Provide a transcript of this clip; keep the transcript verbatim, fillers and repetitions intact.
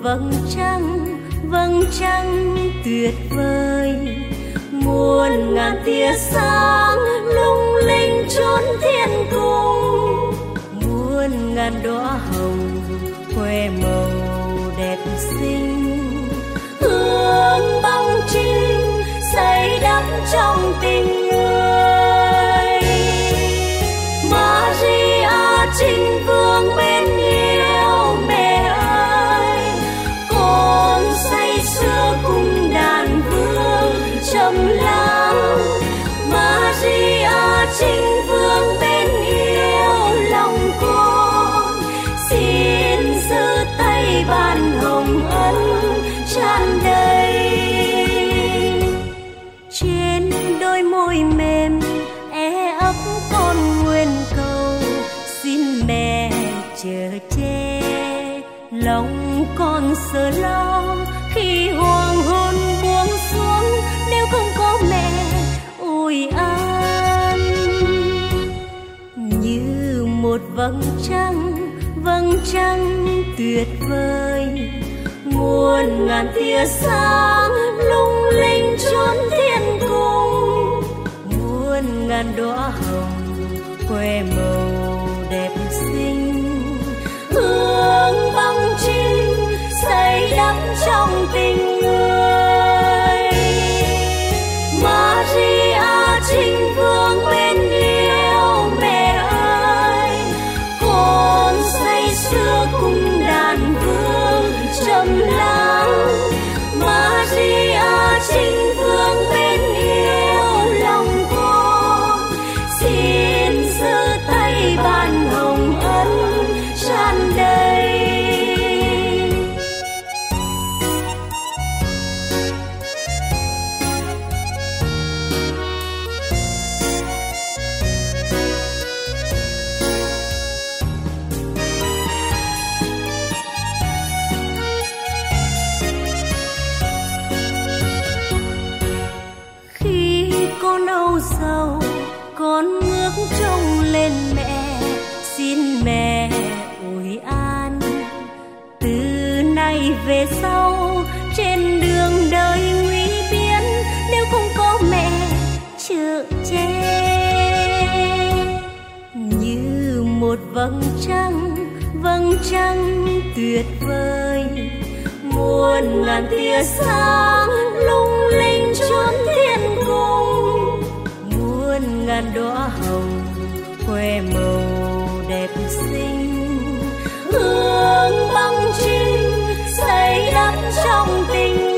vầng trăng, vầng trăng tuyệt vời, muôn ngàn tia sáng lung linh chốn thiên cung, muôn ngàn đóa hồng khoe màu đẹp xinh, hương bóng trinh xây đắp trong tình người. Maria Trinh Vương bên yêu mẹ ơi, con say sưa cùng đàn vương trầm lắng. Maria Trinh Vương bên yêu lòng con, xin giữ tay ban hồng ân tràn đầy. Trên đôi môi mềm e ấp con nguyện cầu, xin mẹ chở che lòng con sợ lo khi hoàng hôn buông xuống, nếu không có mẹ ủi an. Như một vầng trăng, vầng trăng tuyệt vời, muôn ngàn tia sáng lung linh chốn thiên cung, muôn ngàn đóa hồng khoe màu đẹp xinh, hương bóng trinh xây đắp trong tình người. Maria Trinh Vương bên yêu mẹ ơi, con say sưa cùng đàn vương trầm lắng. Maria Trinh Vương bên yêu lòng con, xin giữ tay ban hồng ân tràn đầy. Khi con âu sầu, con ngước trông lên mẹ, xin mẹ ủi an. Từ nay về sau trên đường đời nguy biến, nếu không có mẹ chở che. Như một vầng trăng, vầng trăng tuyệt vời, muôn ngàn tia sáng lung linh chốn thiên cung, muôn ngàn đóa hồng khoe màu đẹp xinh, hương bóng trinh xây đắp trong tình